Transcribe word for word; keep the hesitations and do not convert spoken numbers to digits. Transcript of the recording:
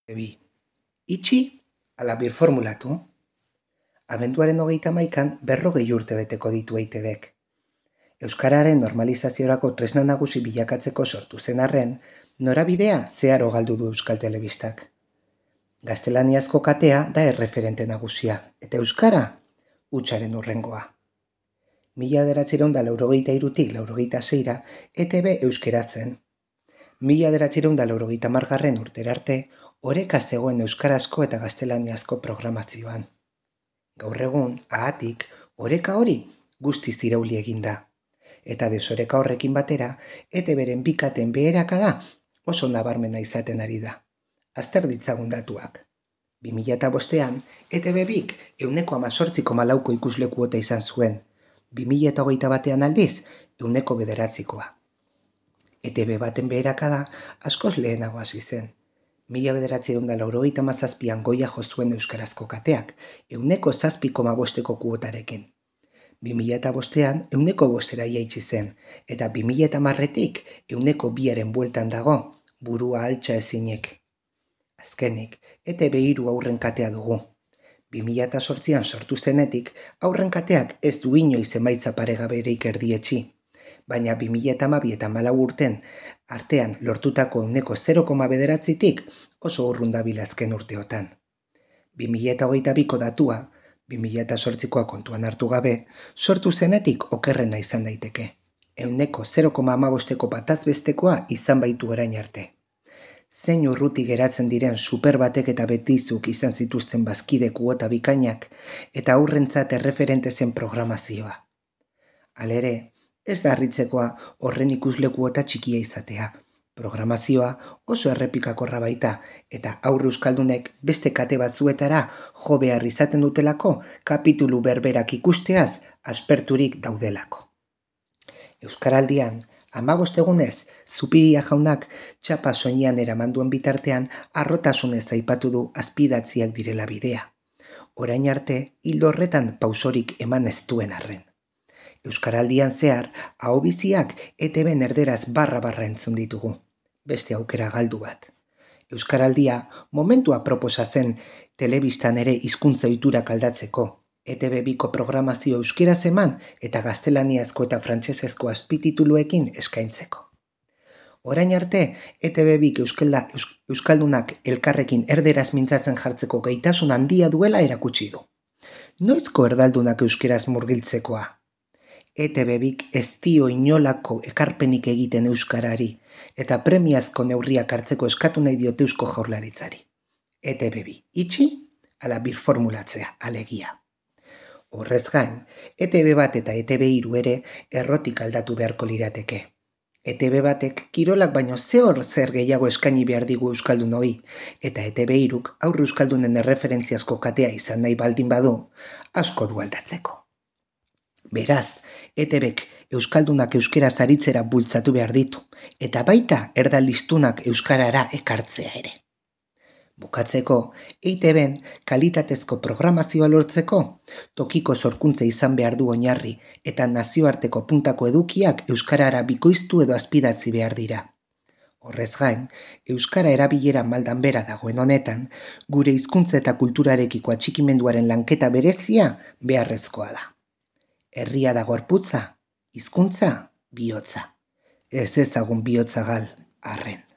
Bi. Itxi, ala birformulatu. Abenduaren hogeita hamaikan berrogei urte beteko ditu E I T Bek. Euskararen normalizaziorako tresna nagusi bilakatzeko sortu zen arren, norabidea zeharo galdu du Euskal Telebistak. Gaztelaniazko katea da erreferente nagusia, eta euskara hutsaren hurrengoa. Mila bederatziehun eta laurogeita hirutik laurogeita seira E T B euskeratzen. Mila bederatziehun eta laurogeita hamargarren urtera arte, oreka zegoen euskarazko eta gaztelaniazko programazioan. Gaur egun, ahatik, oreka hori guztiz irauli egin da. Eta desoreka horrekin batera, E T Beren bikaten beherakada oso nabarmena izaten ari da. Azter ditzagun datuak. bi mila bostean, E T B bik ehuneko hamazortzi koma lauko ikuslekuota izan zuen. bi mila hogeita batean aldiz, ehuneko bederatzikoa. E T B baten beherakada askoz lehenago hasi zen. Mila bederatziehun eta laurogeita hamazazpian goia jo zuen euskarazko kateak, ehuneko zazpi koma bosteko kuotarekin. bi mila bostean ehuneko bostera jaitsi zen, eta bi mila hamarretik ehuneko biaren bueltan dago, burua altxa ezinek. Azkenik, E T B hiru aurren katea dugu. bi mila zortzian sortu zenetik, aurren kateak ez du inoiz emaitza paregaberik erdietsi. Baina bi mila hamabi eta hamalau urten artean lortutako ehuneko zero koma bederatzitik oso urrun dabil azken urteotan. bi mila hogeita biko datua, bi mila zortzikoa kontuan hartu gabe, sortu zenetik okerrena izan daiteke. Ehuneko zero koma hamabosteko bataz bestekoa izan baitu orain arte. Zein urruti geratzen diren super batek eta betizuk izan zituzten bazkide kuota bikainak eta aurrentzat erreferente zen programazioa. Halere, ez da harritzekoa horren ikusle kuota txikia izatea. Programazioa oso errepikakorra baita eta aurre euskaldunek beste kate batzuetara jo behar izaten dutelako kapitulu berberak ikusteaz asperturik daudelako. Euskaraldian, hamabost egunez, Zupiria jaunak txapa soinean eramanduen bitartean harrotasunez aipatu du azpidatziak direla bidea. Orain arte, hildo horretan pausorik eman ez duen arren. Euskaraldian zehar, ahobiziak E T Ben erderaz barra-barra entzun ditugu. Beste aukera galdu bat. Euskaraldia momentua proposa zen telebistan ere hizkuntza ohiturak aldatzeko. E T B biko programazio euskeraz eman eta gaztelaniazko eta frantsesezko azpitituluekin eskaintzeko. Orain arte, E T B bik euskalda, euskaldunak elkarrekin erderaz mintzatzen jartzeko gaitasun handia duela erakutsi du. Noizko erdaldunak euskeraz murgiltzekoa? E T B bik ez dio inolako ekarpenik egiten euskarari eta premiazko neurriak hartzeko eskatu nahi diote Eusko Jaurlaritzari. E T B bi itxi, ala birformulatzea, alegia. Horrez gain, E T B bat eta E T B hiru ere errotik aldatu beharko lirateke. E T B batek kirolak baino zehor zer gehiago eskaini behar digu euskaldun hori, eta E T B hiruk aurre euskaldunen erreferentziazko katea izan nahi baldin badu, asko du aldatzeko. Beraz, E T Bek euskaldunak euskeraz aritzera bultzatu behar ditu, eta baita erdalistunak euskarara ekartzea ere. Bukatzeko, E I T Ben kalitatezko programazioa lortzeko, tokiko sorkuntza izan behar du oinarri eta nazioarteko puntako edukiak euskarara bikoiztu edo azpidatzi behar dira. Horrez gain, euskara erabilera maldan bera dagoen honetan, gure hizkuntza eta kulturarekiko atxikimenduaren lanketa berezia beharrezkoa da. Herria da gorputza, hizkuntza, bihotza. Ez ezagun bihotza gal, arren.